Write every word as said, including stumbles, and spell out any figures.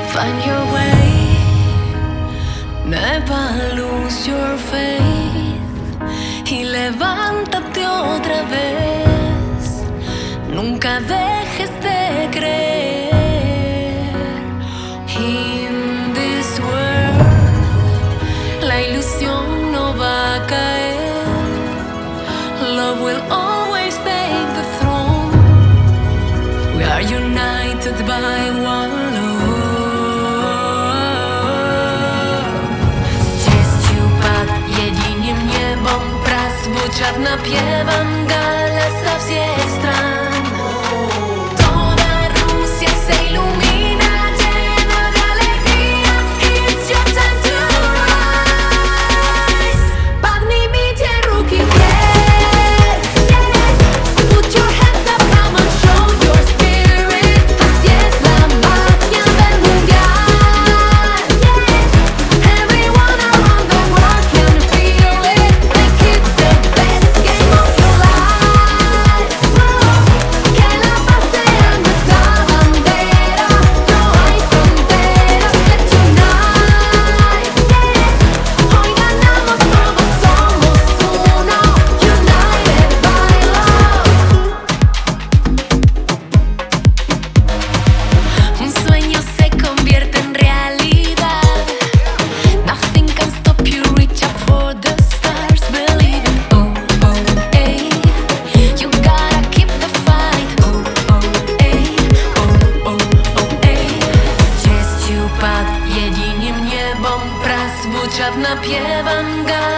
Find your way, never lose your faith y levántate otra vez. Nunca dejes de creer. In this world, la ilusión no va a caer. Love will always take the throne. We are united by one love. Звучат напевом голоса всех стран. Toda Rusia se ilumina, llena de alegría. It's your time to rise. Поднимите руки вверх. Put your hands up, come on, show your spirit. Así es la magia del mundial. Everyone around the world can feel it. Make it the best game of your life. Que la paz sea nuestra bandera. No hay fronteras, let's unite. Hoy ganamos, todos somos uno. United by love. Un sueño se convierte en realidad. Nothing can stop you, reach up for the stars. Believe it, oh, oh, eh. You gotta keep the fight, oh, oh, eh. Oh, oh, oh, eh. Z czестью под единым небом прозвучат напевом.